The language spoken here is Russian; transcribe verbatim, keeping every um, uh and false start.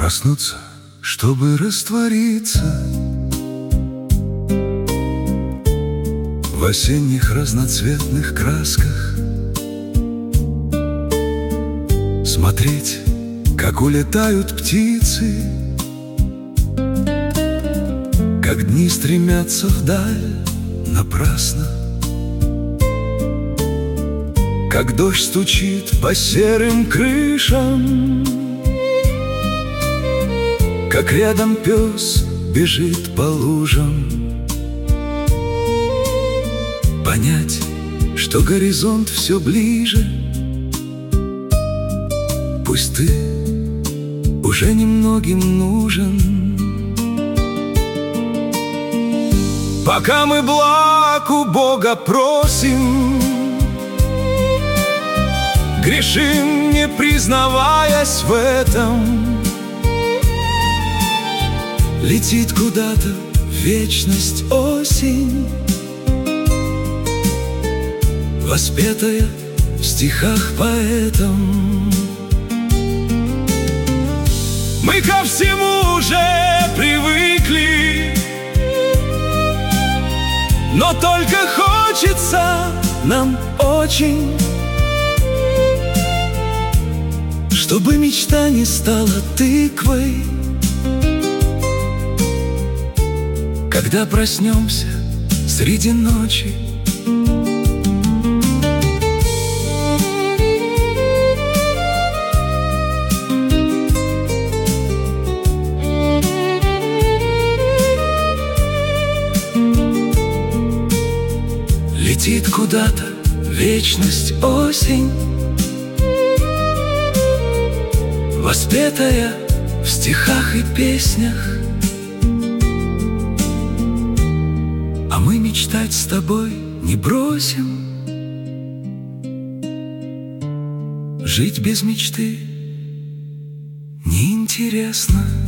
Проснуться, чтобы раствориться в осенних разноцветных красках, смотреть, как улетают птицы, как дни стремятся вдаль напрасно, как дождь стучит по серым крышам, как рядом пес бежит по лужам. Понять, что горизонт все ближе, пусть ты уже немногим нужен. Пока мы благ у Бога просим, грешим, не признаваясь в этом. Летит куда-то в вечность осень, воспетая в стихах поэтом. Мы ко всему уже привыкли, но только хочется нам очень, чтобы мечта не стала тыквой, когда проснемся среди ночи. Летит куда-то в вечность осень, воспетая в стихах и песнях. А мы мечтать с тобой не бросим. Жить без мечты неинтересно.